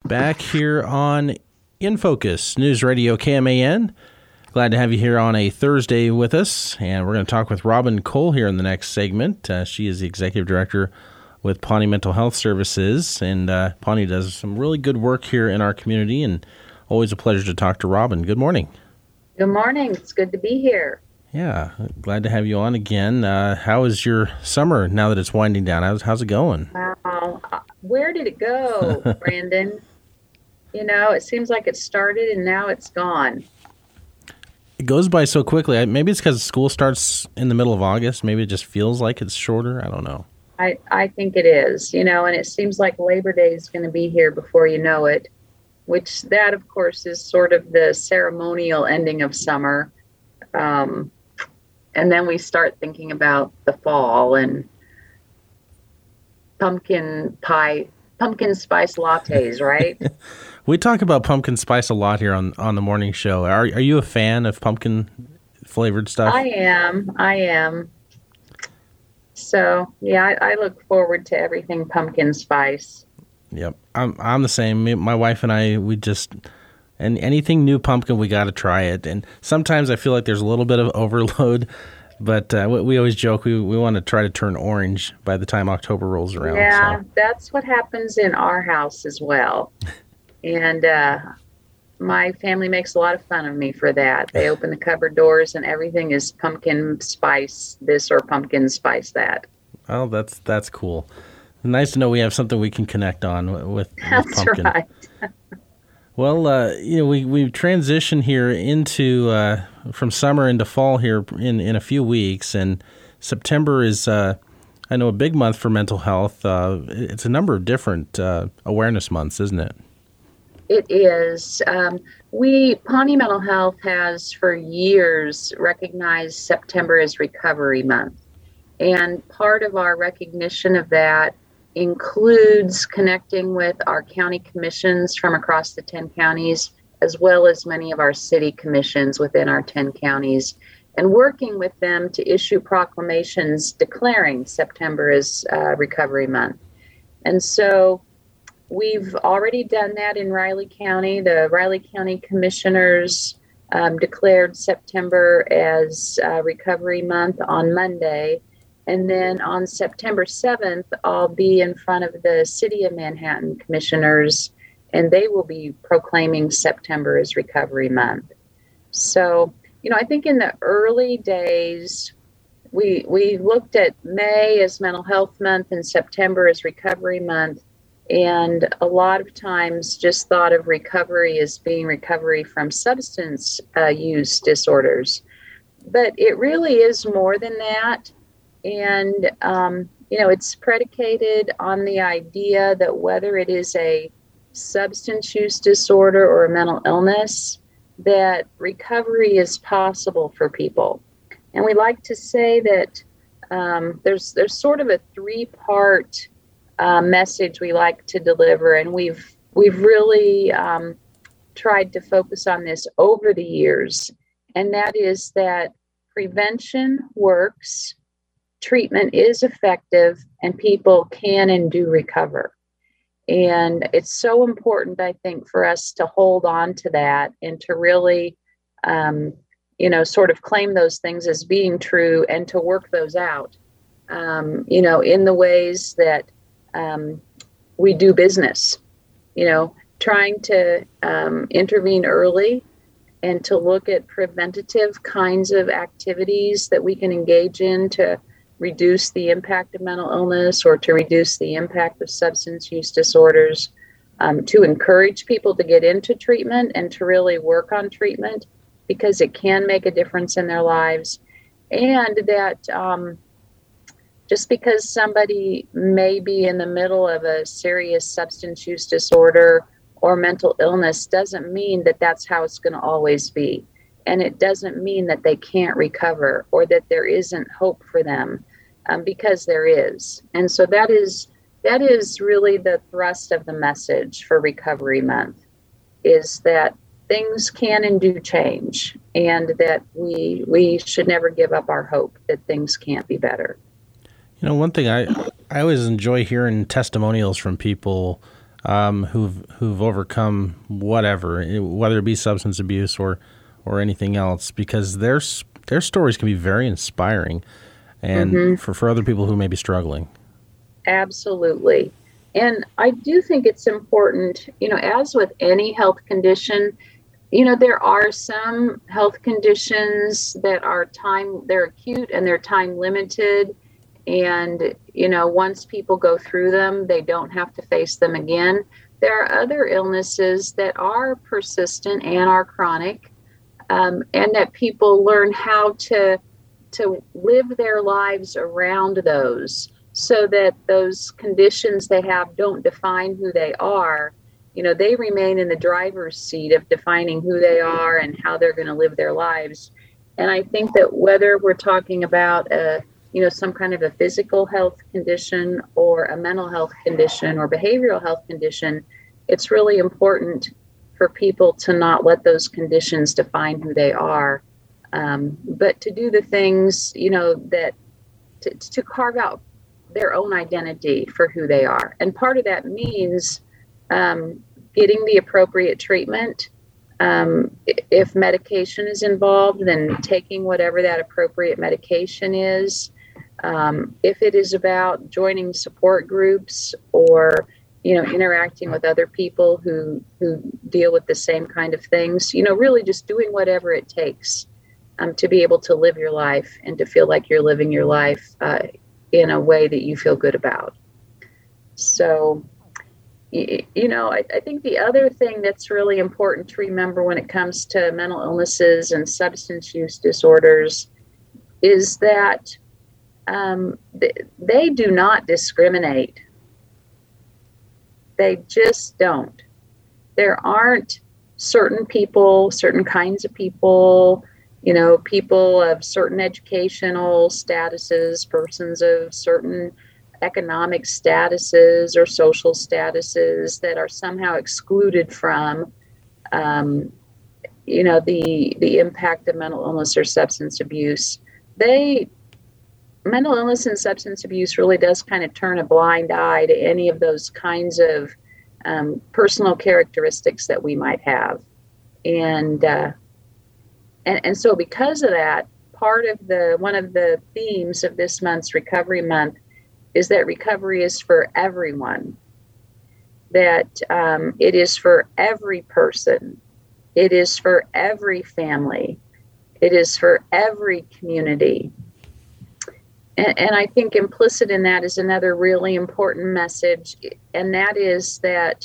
back here on In Focus, News Radio KMAN. Glad to have you here on a Thursday with us, and we're going to talk with Robin Cole here in the next segment. She is the Executive Director with Pawnee Mental Health Services, and Pawnee does some really good work here in our community, and always a pleasure to talk to Robin. Good morning. Good morning. It's good to be here. Yeah, glad to have you on again. How is your summer now that it's winding down? How's it going? Wow. Where did it go, Brandon? You know, it seems like it started and now it's gone. It goes by so quickly. Maybe it's because school starts in the middle of August. Maybe it just feels like it's shorter. I don't know. I think it is, you know, and it seems like Labor Day is going to be here before you know it, which that, of course, is sort of the ceremonial ending of summer. And then we start thinking about the fall and pumpkin spice lattes, right? We talk about pumpkin spice a lot here on the morning show. Are you a fan of pumpkin flavored stuff? I am. So, yeah, I look forward to everything pumpkin spice. Yep. I'm the same. My wife and I, and anything new pumpkin, we got to try it. And sometimes I feel like there's a little bit of overload, but we always joke we want to try to turn orange by the time October rolls around. Yeah, so. That's what happens in our house as well. And my family makes a lot of fun of me for that. They open the cupboard doors and everything is pumpkin spice this or pumpkin spice that. Oh, that's cool. Nice to know we have something we can connect on with pumpkin. That's right. Well, we transition here into from summer into fall here in a few weeks, and September is I know a big month for mental health. It's a number of different awareness months, isn't it? It is. Pawnee Mental Health has for years recognized September as Recovery Month. And part of our recognition of that includes connecting with our county commissions from across the 10 counties, as well as many of our city commissions within our 10 counties, and working with them to issue proclamations declaring September as Recovery Month. And so we've already done that in Riley County. The Riley County Commissioners declared September as Recovery Month on Monday. And then on September 7th, I'll be in front of the City of Manhattan Commissioners, and they will be proclaiming September as Recovery Month. So, I think in the early days, we looked at May as Mental Health Month and September as Recovery Month. And a lot of times just thought of recovery as being recovery from substance use disorders. But it really is more than that. And, it's predicated on the idea that whether it is a substance use disorder or a mental illness, that recovery is possible for people. And we like to say that there's sort of a three-part message we like to deliver, and we've really tried to focus on this over the years, and that is that prevention works, treatment is effective, and people can and do recover. And it's so important, I think, for us to hold on to that and to really sort of claim those things as being true and to work those out in the ways that we do business, trying to intervene early and to look at preventative kinds of activities that we can engage in to reduce the impact of mental illness or to reduce the impact of substance use disorders, to encourage people to get into treatment and to really work on treatment because it can make a difference in their lives. And that just because somebody may be in the middle of a serious substance use disorder or mental illness doesn't mean that that's how it's going to always be. And it doesn't mean that they can't recover or that there isn't hope for them, because there is. And so that is really the thrust of the message for Recovery Month, is that things can and do change, and that we should never give up our hope that things can't be better. One thing I always enjoy hearing testimonials from people who've overcome whatever, whether it be substance abuse or anything else, because their stories can be very inspiring, and for other people who may be struggling. Absolutely. And I do think it's important, as with any health condition, there are some health conditions that they're acute and they're time limited. And, once people go through them, they don't have to face them again. There are other illnesses that are persistent and are chronic, and that people learn how to live their lives around those, so that those conditions they have don't define who they are. They remain in the driver's seat of defining who they are and how they're going to live their lives. And I think that whether we're talking about some kind of a physical health condition or a mental health condition or behavioral health condition, it's really important for people to not let those conditions define who they are, but to do the things, that to carve out their own identity for who they are. And part of that means getting the appropriate treatment. If medication is involved, then taking whatever that appropriate medication is. If it is about joining support groups or, interacting with other people who deal with the same kind of things, really just doing whatever it takes to be able to live your life and to feel like you're living your life in a way that you feel good about. So, I think the other thing that's really important to remember when it comes to mental illnesses and substance use disorders is that they do not discriminate. They just don't. There aren't certain people, certain kinds of people, people of certain educational statuses, persons of certain economic statuses or social statuses that are somehow excluded from, the impact of mental illness or substance abuse. Mental illness and substance abuse really does kind of turn a blind eye to any of those kinds of personal characteristics that we might have. And so because of that, one of the themes of this month's Recovery Month is that recovery is for everyone, that it is for every person, it is for every family, it is for every community. And I think implicit in that is another really important message, and that is that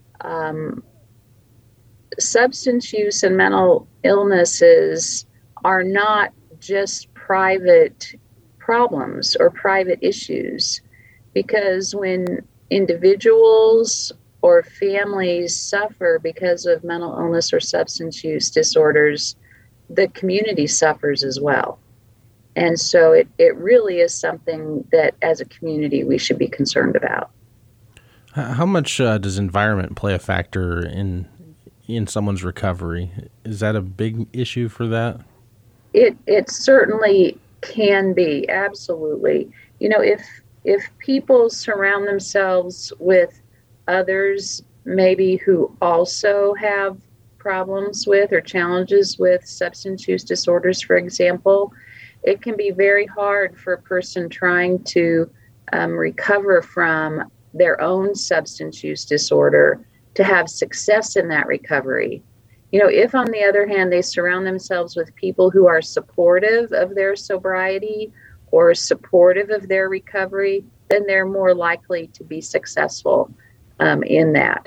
substance use and mental illnesses are not just private problems or private issues, because when individuals or families suffer because of mental illness or substance use disorders, the community suffers as well. And so it really is something that as a community we should be concerned about. How much does environment play a factor in someone's recovery? Is that a big issue for that? It certainly can be, absolutely. If people surround themselves with others maybe who also have problems with or challenges with substance use disorders, for example, it can be very hard for a person trying to recover from their own substance use disorder to have success in that recovery. If on the other hand, they surround themselves with people who are supportive of their sobriety or supportive of their recovery, then they're more likely to be successful in that.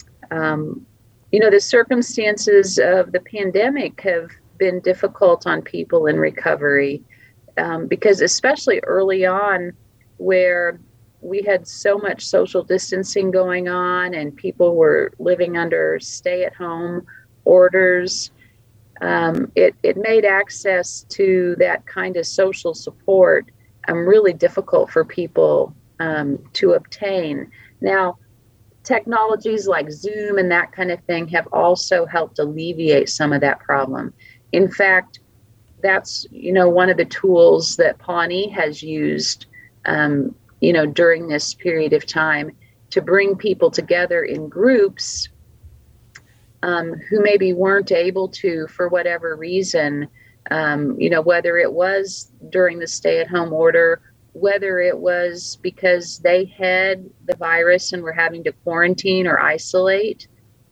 The circumstances of the pandemic have been difficult on people in recovery because especially early on, where we had so much social distancing going on and people were living under stay-at-home orders, it made access to that kind of social support really difficult for people to obtain. Now, technologies like Zoom and that kind of thing have also helped alleviate some of that problem. In fact, that's, one of the tools that Pawnee has used, during this period of time to bring people together in groups who maybe weren't able to, for whatever reason, whether it was during the stay-at-home order, whether it was because they had the virus and were having to quarantine or isolate,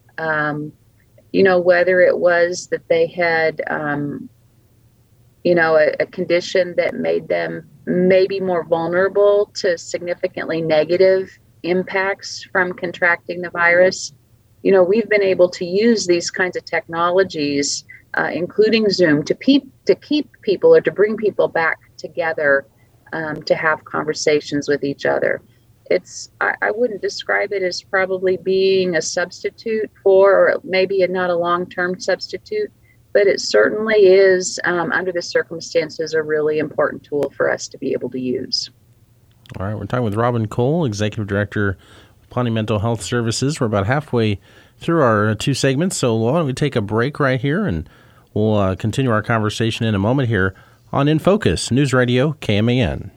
whether it was that they had, a condition that made them maybe more vulnerable to significantly negative impacts from contracting the virus. We've been able to use these kinds of technologies, including Zoom, to keep people or to bring people back together to have conversations with each other. I wouldn't describe it as probably being a substitute for, or maybe not a long-term substitute, but it certainly is, under the circumstances, a really important tool for us to be able to use. All right, we're talking with Robin Cole, Executive Director of Pawnee Mental Health Services. We're about halfway through our 2 segments, so why don't we take a break right here, and we'll continue our conversation in a moment here on In Focus, News Radio KMAN.